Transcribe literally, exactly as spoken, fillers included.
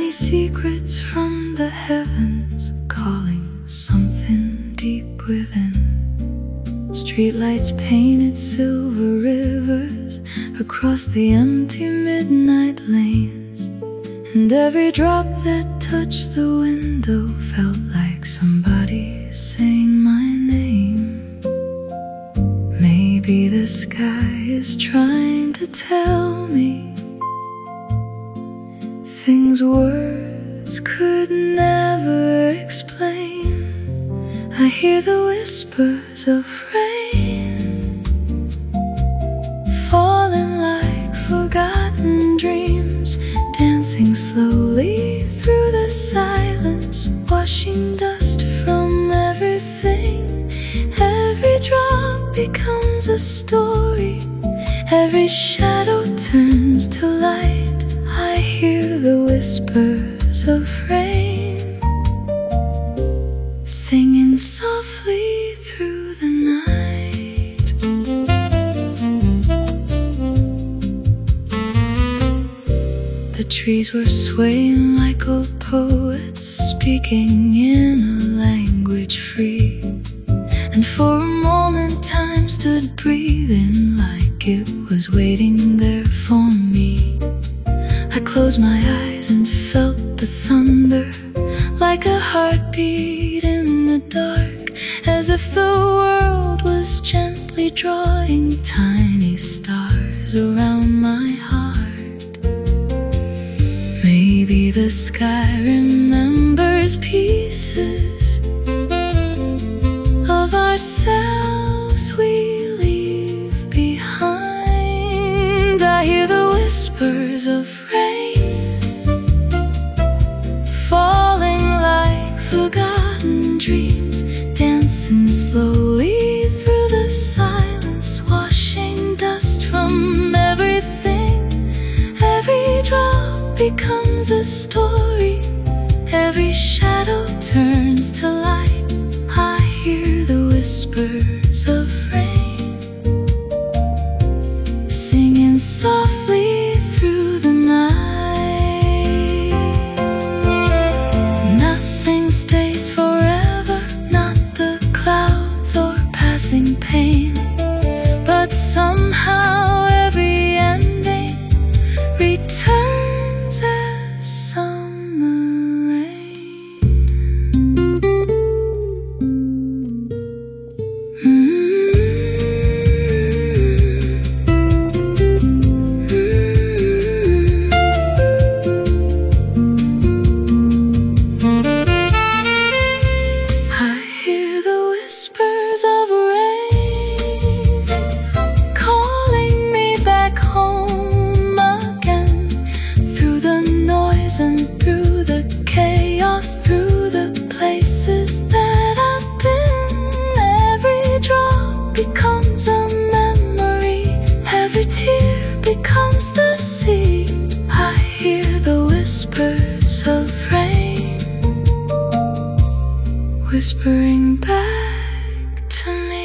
tiny secrets from the heavens, calling something deep within. Streetlights painted silver rivers across the empty midnight lanes, and every drop that touched the window felt like somebody saying my name. Maybe the sky is trying to tell me things words could never explain. I hear the whispers of rain falling like forgotten dreams, dancing slowly through the silence, washing dust from everything. Every drop becomes a story, every shadow turns to light. I hear the whispers of rain singing softly through the night. The trees were swaying like old poets, speaking in a language free, and for a moment time stood breathing like it was waiting there for me. I closed my eyes and felt the thunder, like a heartbeat in the dark, as if the world was gently drawing tiny stars around my heart. Maybe the sky remembers pieces of ourselves we leave behind. I hear the whispers of rain falling like forgotten dreams, dancing slowly through the silence, washing dust from everything. Every drop becomes a story, every shadow turns to light. I hear the whispers of rain singing softly through the night. Nothing stays forever, not the clouds or passing pain, but somehow every ending returns as summer rain. Mm-hmm. And through the chaos, through the places that I've been, every drop becomes a memory, every tear becomes the sea. I hear the whispers of rain whispering back to me.